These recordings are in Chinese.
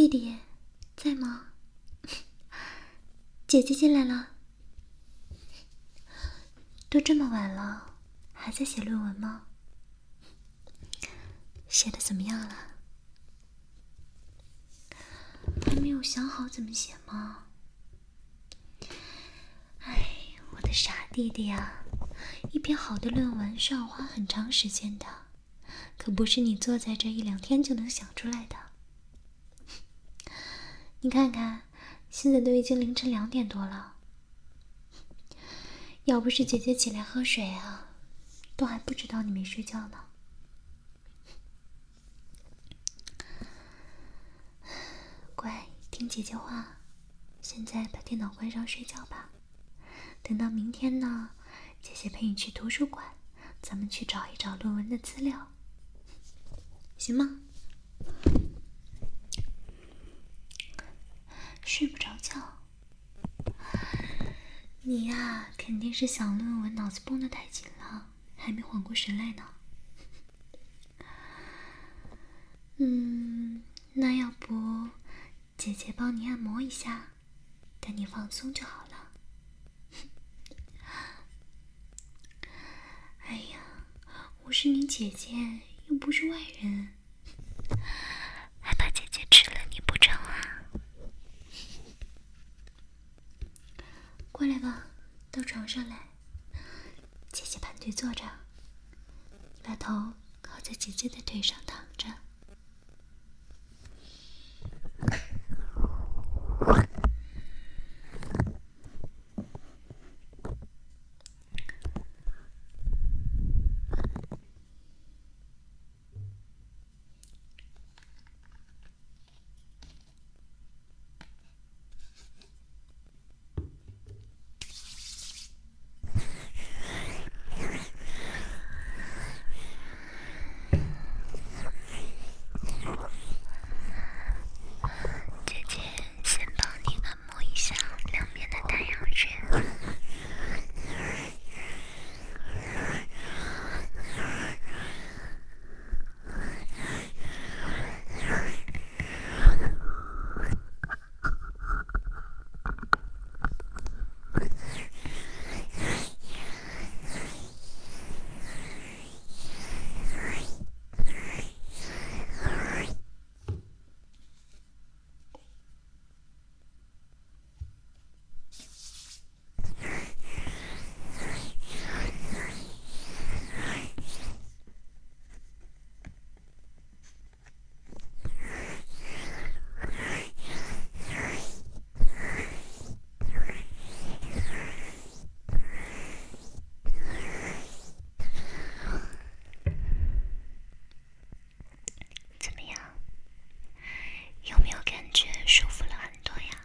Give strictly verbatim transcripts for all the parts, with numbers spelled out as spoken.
弟在吗？姐姐进来了。都这么晚了，还在写论文吗？写的怎么样了？还没有想好怎么写吗？哎，我的傻弟弟啊，一篇好的论文是要花很长时间的，可不是你坐在这一两天就能想出来的。你看看，现在都已经凌晨两点多了，要不是姐姐起来喝水啊，都还不知道你没睡觉呢。乖，听姐姐话，现在把电脑关上睡觉吧。等到明天呢，姐姐陪你去图书馆，咱们去找一找论文的资料，行吗？睡不着觉，你呀，肯定是想论文，脑子绷得太紧了，还没缓过神来呢。嗯，那要不姐姐帮你按摩一下，等你放松就好了。哎呀，我是你姐姐，又不是外人，还怕姐姐吃了你不成啊？过来吧，到床上来，姐姐盘腿坐着，你把头靠在姐姐的腿上躺着。姐姐先帮你按摩一下两边的太阳穴。怎么样？有没有感觉舒服了很多呀？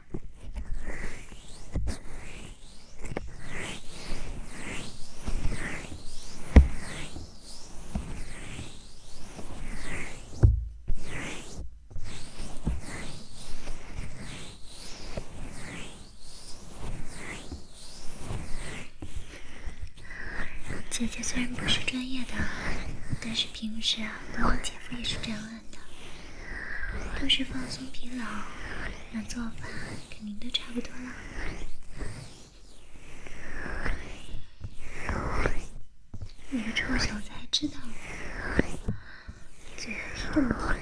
姐姐虽然不是专业的，但是平时啊，帮我姐夫也是这样按的，都是放松疲劳，那做法肯定都差不多了。你个臭小子还知道，嘴还是这么甜，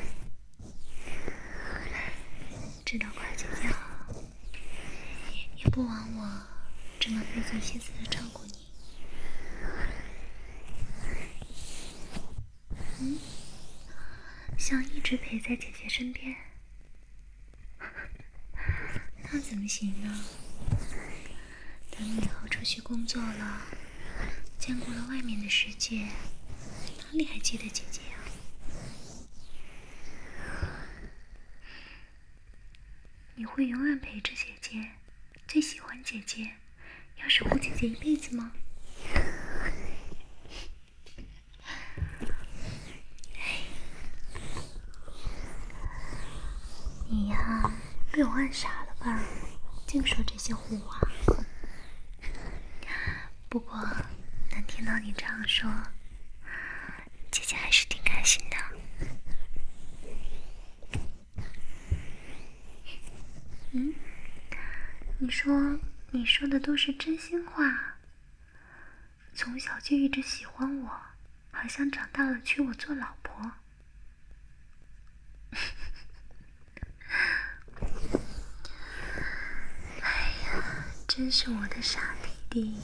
知道夸姐姐好，也不枉我这么费尽心思的照顾你。嗯，想一直陪在姐姐身边，那怎么行呢？等你以后出去工作了，见过了外面的世界，哪里还记得姐姐呀？你会永远陪着姐姐，最喜欢姐姐，要守护姐姐一辈子吗？你呀，被我按傻了吧？净说这些胡话。不过能听到你这样说，姐姐还是挺开心的。 你说的都是真心话。从小就一直喜欢我，好像长大了娶我做老婆。哎呀，真是我的傻弟弟。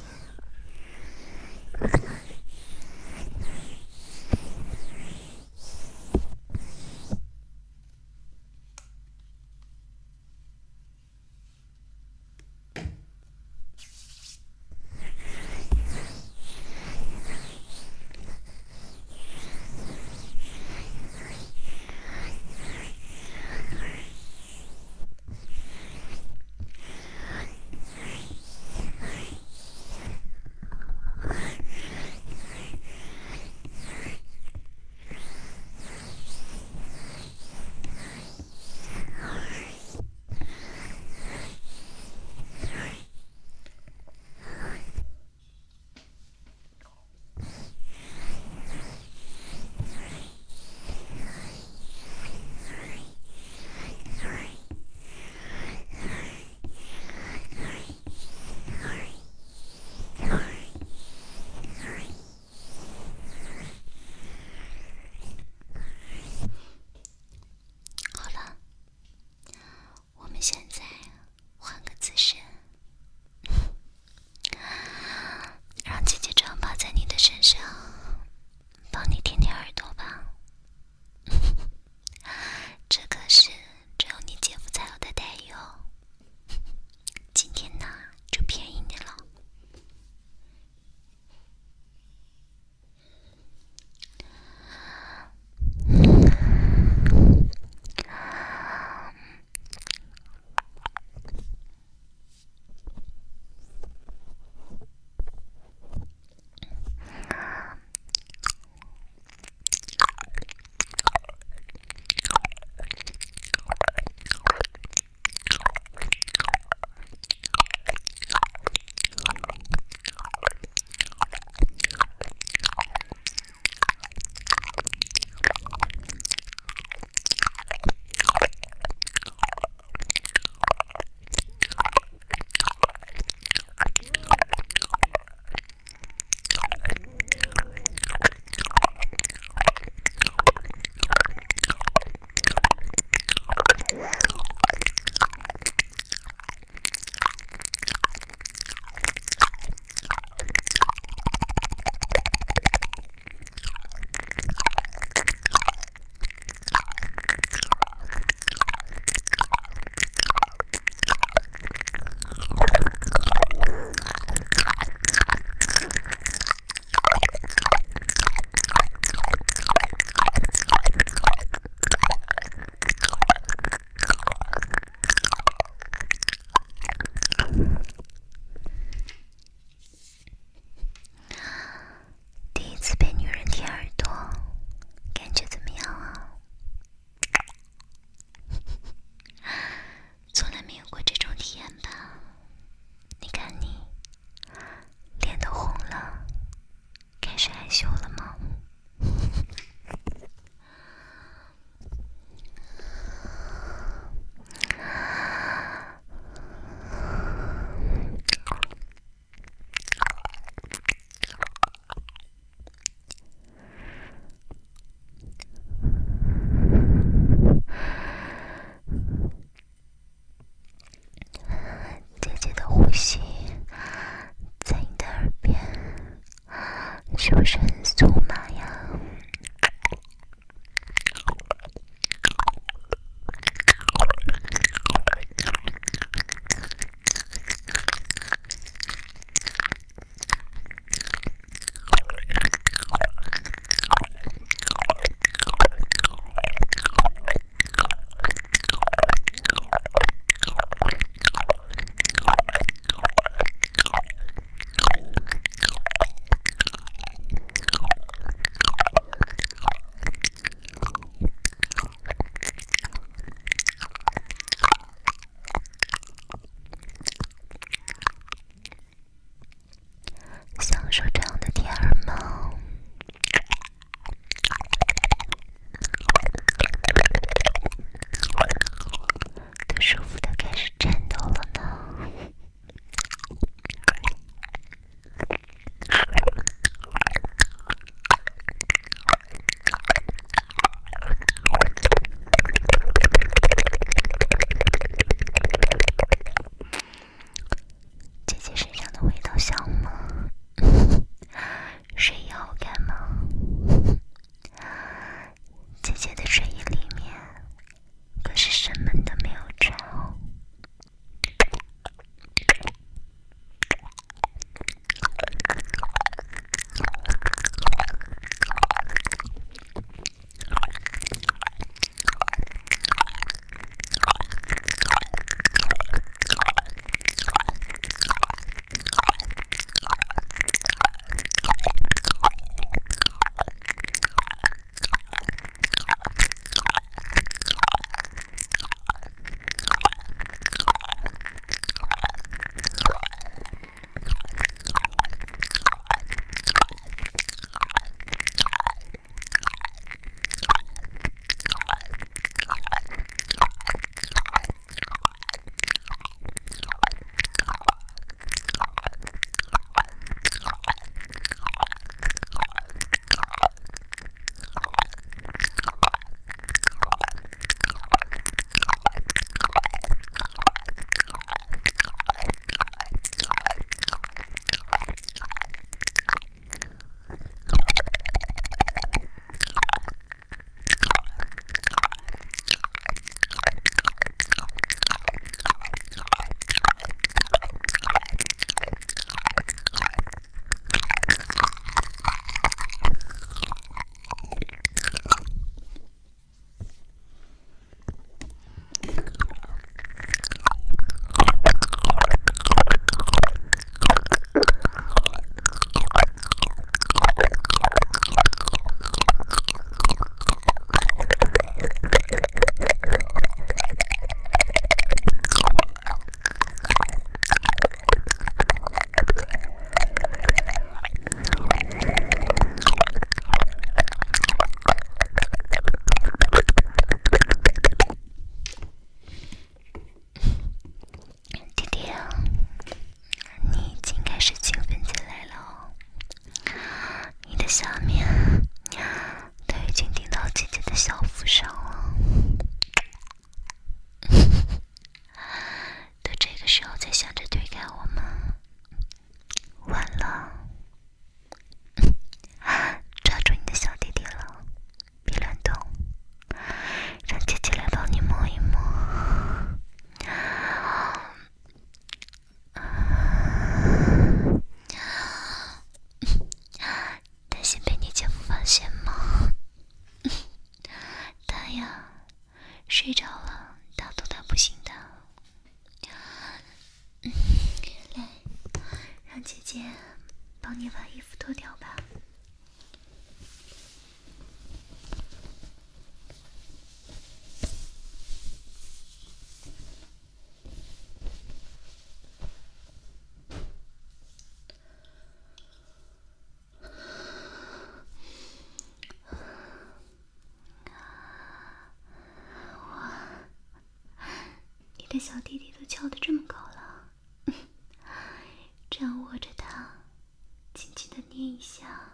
个小弟弟都翘得这么高了，这样握着它，轻轻的捏一下，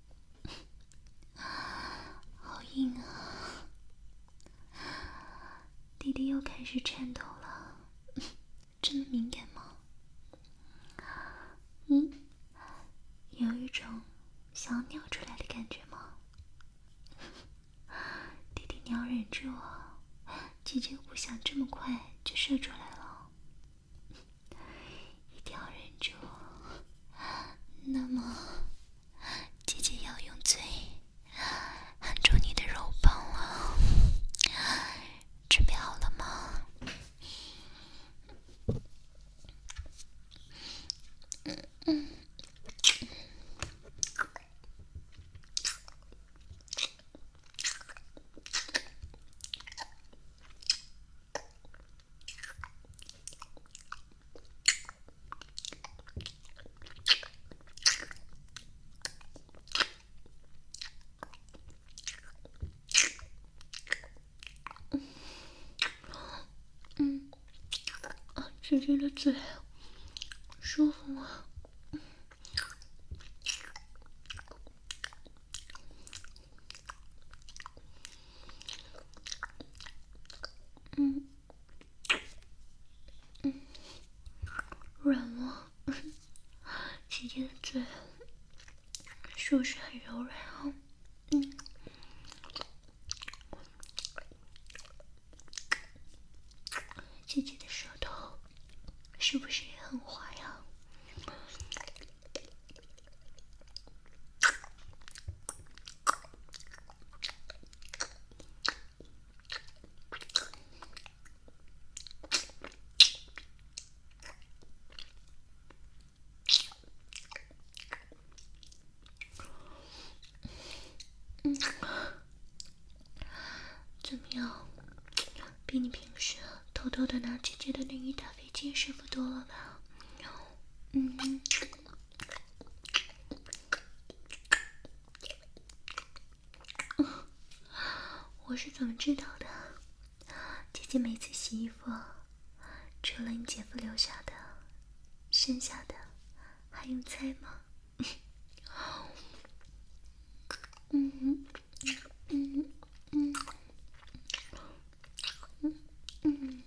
好硬啊！弟弟又开始颤抖了，这么敏感吗？嗯，有一种想要尿出来的感觉吗？弟弟，你要忍住啊，姐姐不想这么快就射出来了，一定要忍住。那么，姐姐要用嘴含住你的肉棒了，准备好了吗？嗯嗯。嗯，啊，姐姐的嘴舒服吗？嗯，嗯，软吗？姐姐的嘴是不是很柔软啊？嗯，姐姐的舌头是不是也很滑呀？嗯，怎么样？比你平时偷偷的拿姐姐的内衣打飞机舒服多了吧？嗯。我是怎么知道的？姐姐每次洗衣服，除了你姐夫留下的，剩下的还用猜吗？嗯嗯嗯嗯嗯嗯。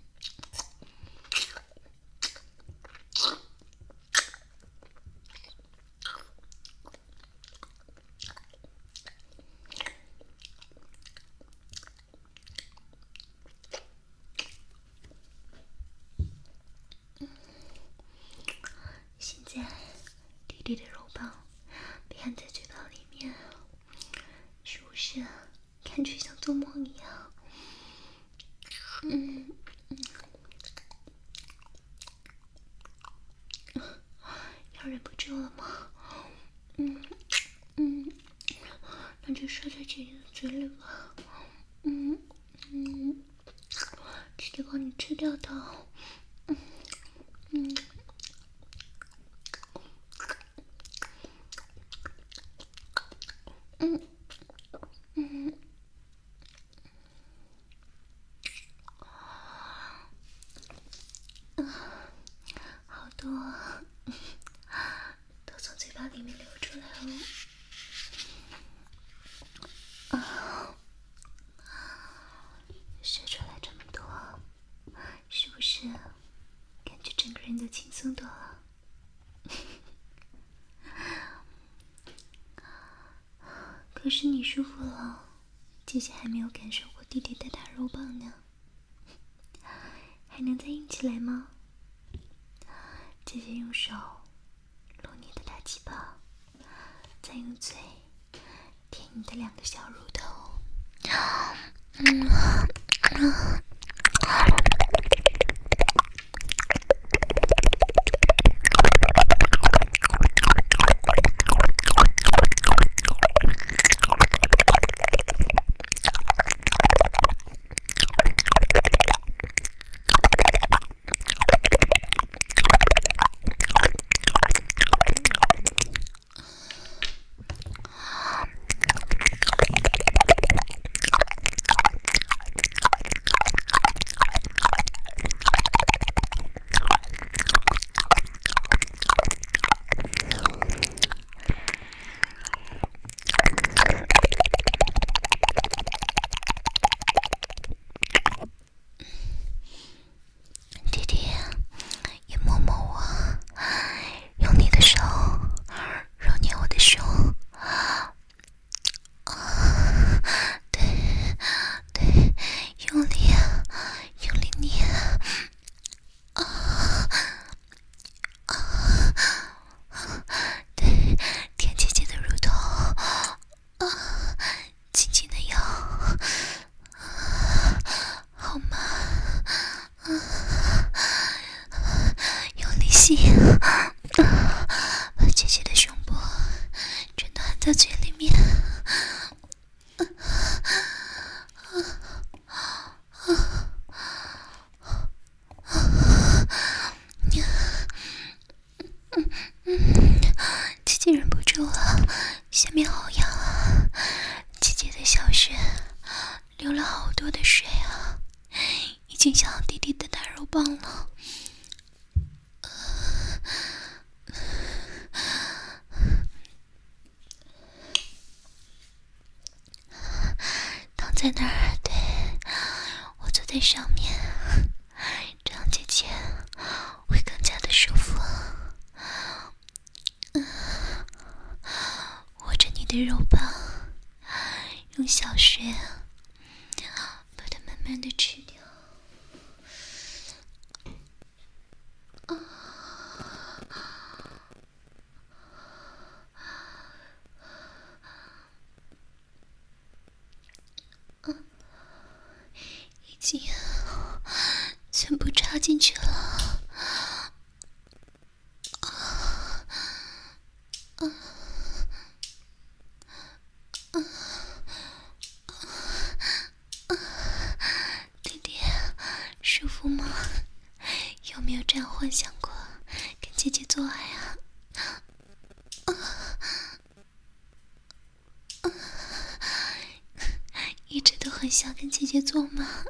现在弟弟的肉棒被含在嘴巴里面，是不是感觉像做梦一样？嗯嗯，要忍不住了吗？嗯嗯，那就射在姐姐的嘴里吧。嗯嗯，姐姐帮你吃掉它。嗯嗯。嗯嗯，啊，好多啊，都从嘴巴里面流出来了。啊，射出来这么多，是不是感觉整个人都轻松多了？可是你舒服了，姐姐还没有感受过弟弟的大肉棒呢，还能再硬起来吗？姐姐用手搂你的大鸡巴，再用嘴舔你的两个小乳头。嗯嗯。 紧，把姐姐的胸部全都含在嘴里面。姐姐忍不住了，下面好痒啊！姐姐的小穴流了好多的水啊，已经想要弟弟的大肉棒了。躺在那儿，对，我坐在上面，这样姐姐会更加的舒服。嗯，握着你的肉棒，用小穴把它慢慢的吃掉。已经全部插进去了。弟弟，舒服吗？有没有这样幻想过跟姐姐做爱啊？一直都很想跟姐姐做吗？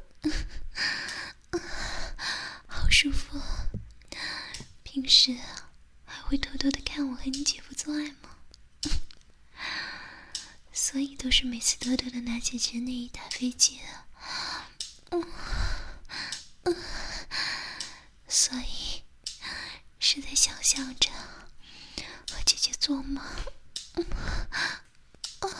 好舒服。平时还会偷偷的看我和你姐夫做爱吗？所以都是每次偷偷的拿姐姐内衣打飞机的。嗯嗯，所以是在想象着和姐姐做吗？嗯啊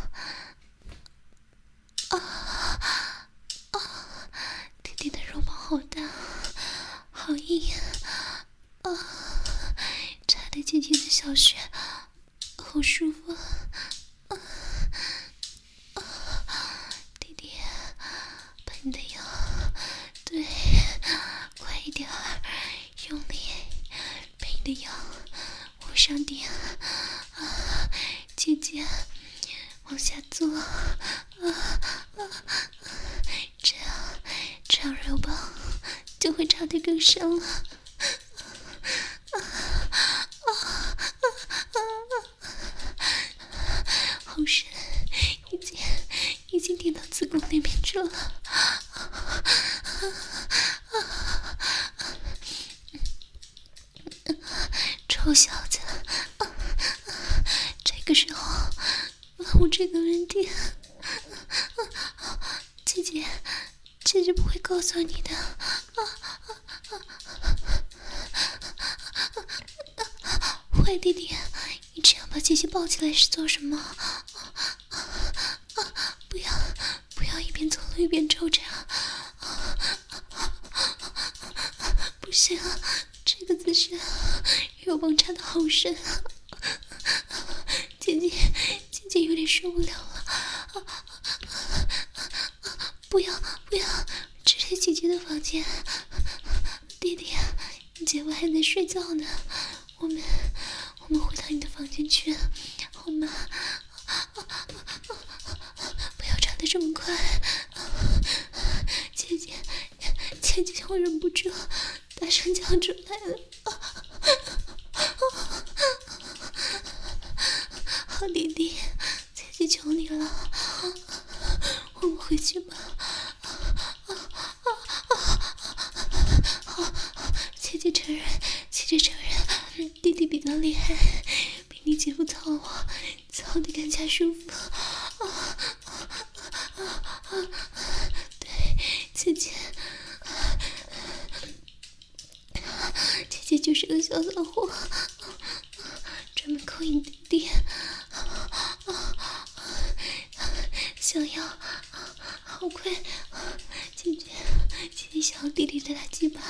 啊啊！弟弟的肉棒好大，好硬啊！插在姐姐的小穴，好舒服啊！啊，弟弟，把你的腰，对，快一点儿，用力，把你的腰往上顶啊！姐姐，往下坐啊啊！这样，这样肉棒就会插得更深了。啊啊啊啊！好深，已经已经顶到子宫那边去了。臭小子，这个时候问我这个问题，姐姐，姐姐不会告诉你的。坏弟弟，你这样把姐姐抱起来是做什么？不要，不要一边走路一边抽着。不行，这个姿势肉棒插的好深，姐姐，姐姐有点受不了了。不要，不要，这是姐姐的房间。弟弟，你姐夫还在睡觉呢，我们，我们回到你的房间去，好吗？不要插得这么快，姐姐，姐姐，我忍不住大声叫出来了。好弟弟，姐姐求你了，我们回去吧。好，姐姐承认，姐姐承认，弟弟比较厉害，比你姐夫操我操得更加舒服。对，姐姐，姐姐就是个小骚货，专门勾引弟弟，想要好快，姐姐，姐姐想要弟弟的大鸡巴，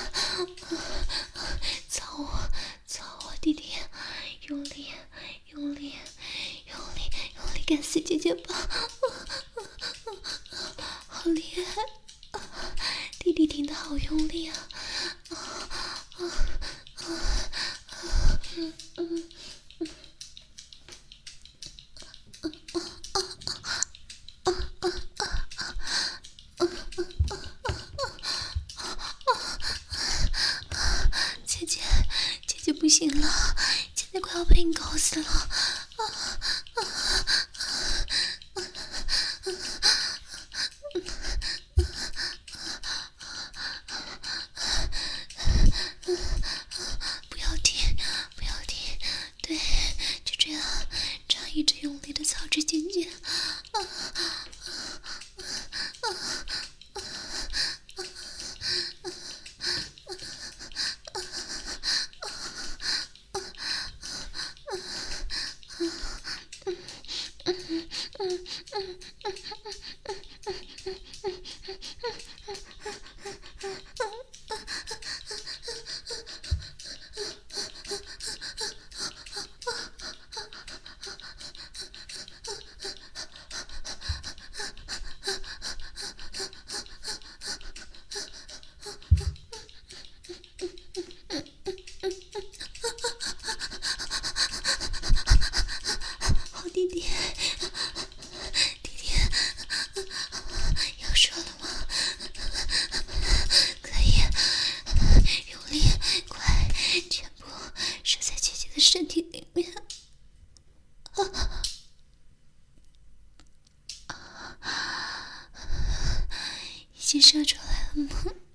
操我，操我，弟弟，用力，用力，用力，用力干死姐姐吧，好厉害，弟弟挺得好用力啊！啊啊啊！ 不行了，现在快要被你搞死了！啊啊啊！不要停，不要停，对，就这样，这样一直用力的操着尖尖，啊啊啊啊！好弟弟，弟弟，要射了吗？可以，用力，快，全部射在姐姐的身体里面。啊啊！已经射出来了吗？